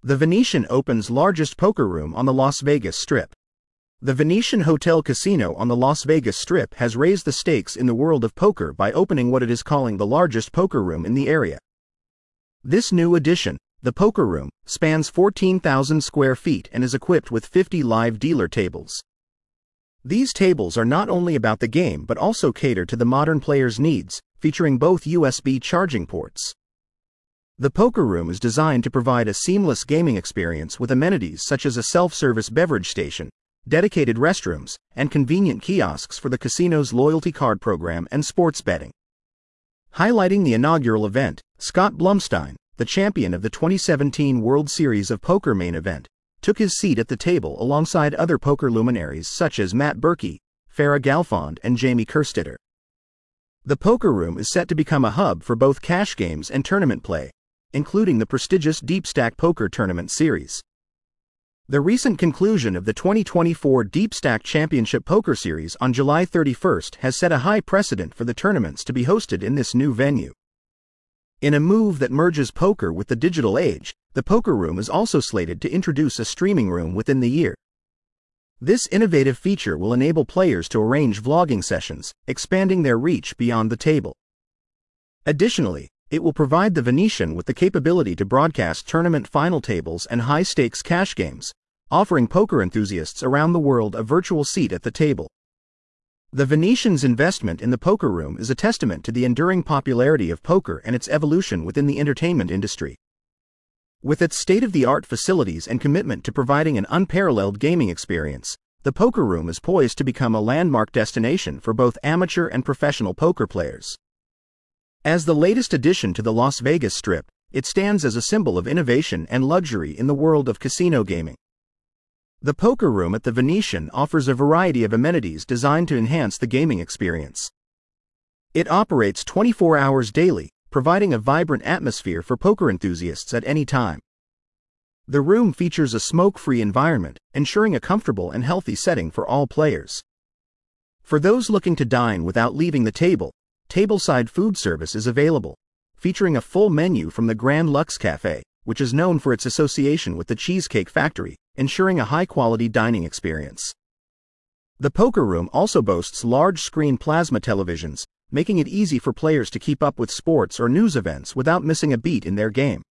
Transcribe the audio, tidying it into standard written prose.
The Venetian opens largest poker room on the Las Vegas Strip. The Venetian Hotel Casino on the Las Vegas Strip has raised the stakes in the world of poker by opening what it is calling the largest poker room in the area. This new addition, the Poker Room, spans 14,000 square feet and is equipped with 50 live dealer tables. These tables are not only about the game but also cater to the modern player's needs, featuring both USB charging ports. The Poker Room is designed to provide a seamless gaming experience with amenities such as a self-service beverage station, dedicated restrooms, and convenient kiosks for the casino's loyalty card program and sports betting. Highlighting the inaugural event, Scott Blumstein, the champion of the 2017 World Series of Poker main event, took his seat at the table alongside other poker luminaries such as Matt Berkey, Farah Galfond, and Jamie Kerstetter. The Poker Room is set to become a hub for both cash games and tournament play, including the prestigious Deep Stack Poker Tournament Series. The recent conclusion of the 2024 Deep Stack Championship Poker Series on July 31st has set a high precedent for the tournaments to be hosted in this new venue. In a move that merges poker with the digital age, the Poker Room is also slated to introduce a streaming room within the year. This innovative feature will enable players to arrange vlogging sessions, expanding their reach beyond the table. Additionally, it will provide the Venetian with the capability to broadcast tournament final tables and high-stakes cash games, offering poker enthusiasts around the world a virtual seat at the table. The Venetian's investment in the Poker Room is a testament to the enduring popularity of poker and its evolution within the entertainment industry. With its state-of-the-art facilities and commitment to providing an unparalleled gaming experience, the Poker Room is poised to become a landmark destination for both amateur and professional poker players. As the latest addition to the Las Vegas Strip, it stands as a symbol of innovation and luxury in the world of casino gaming. The Poker Room at the Venetian offers a variety of amenities designed to enhance the gaming experience. It operates 24 hours daily, providing a vibrant atmosphere for poker enthusiasts at any time. The room features a smoke-free environment, ensuring a comfortable and healthy setting for all players. For those looking to dine without leaving the table, tableside food service is available, featuring a full menu from the Grand Lux Cafe, which is known for its association with the Cheesecake Factory, ensuring a high-quality dining experience. The Poker Room also boasts large-screen plasma televisions, making it easy for players to keep up with sports or news events without missing a beat in their game.